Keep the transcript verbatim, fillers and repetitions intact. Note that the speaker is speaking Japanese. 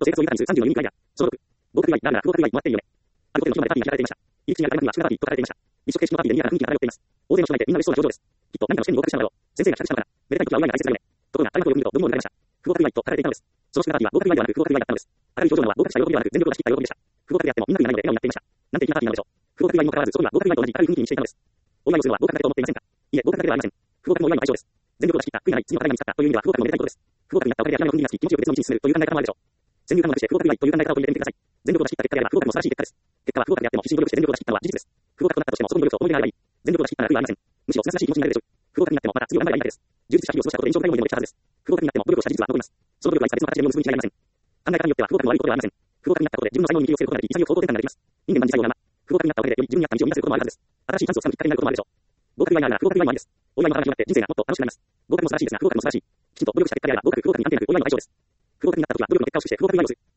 生活を豊かにするさんじゅうのユニークアイデア。そのろく、合格祝い、ラーメン、不合格祝いも待っているよね。ある程度の日までパーティーが開かれていました。いくつにある大学には祝賀パーティーと書かれていました。密食形式のパーティーで賑やかな雰囲気が漂っています。大勢の人がいてみんな嬉しそうな表情です。きっと何かの試験に合格したのだろう。先生が帰宅したのかな。めでたい時は祝いが大切だよね。ところが、大学を読むと文房具が出ました。不合格祝いと書かれていたのです。その祝賀パーティーは合格祝いではなく不合格祝いだったのです。明るい表情のは合格した喜びではなく全力を出し切った喜びでした。不合格であってもみんな悔いがないので笑顔になっていました。なんて粋なパーティーなのでしょう。不合格祝いにもかかわらず、そこには合格祝いと同じ明るい雰囲気にしていたのです。お祝いをするのは合格だけと思っていませんか。いえ、合格だけではありません。不合格もお祝いの相性です。全力を出し切った、悔いがない、罪を彼が見つかったという意味では不合格もめでたいことです。不合格になったおかげで諦めの踏ん切りがつき、気持ちよく別の道に進めるという考え方もあるでしょう。先入観をなくして不合格祝いという考え方を取り入れてみてください。全力を出し切った結果であれば不合格も素晴らしい結果です。結果は不合格であっても必死に努力して全力を出し切ったのは事実です。不合格となったとしてもその努力と思い出があればいい。全力を出し切ったら悔いはありません。むしろすがすがしい気持ちになるでしょう。不合格になってもまた次を頑張ればいいだけです。充実した日々を過ごしたことで印象深い思い出もできたはずです。不合格になっても努力をした事実は残ります。その努力は差別の形で実を結ぶに違いありません。考え方によっては不合格も悪いことではありません。不合格になったことで自分の才能に見切りをつけることができ、潔く方向転換ができます。人間万事才能がま。不合格になったおかげでより自分に合った道を見出せることもあるはずです。新しいチャンスをつかむきっかけになることもあるでしょう。合格祝いなら不合格祝いもありです。お祝いの話になって人生がもっと楽しくなります。合格も素晴らしいですが不合格も素晴らしい。きちんと努力した結果であれば合格、不合格に関係なくお祝いの相性です。不合格になった時は努力の結果をして不合格祝いをする。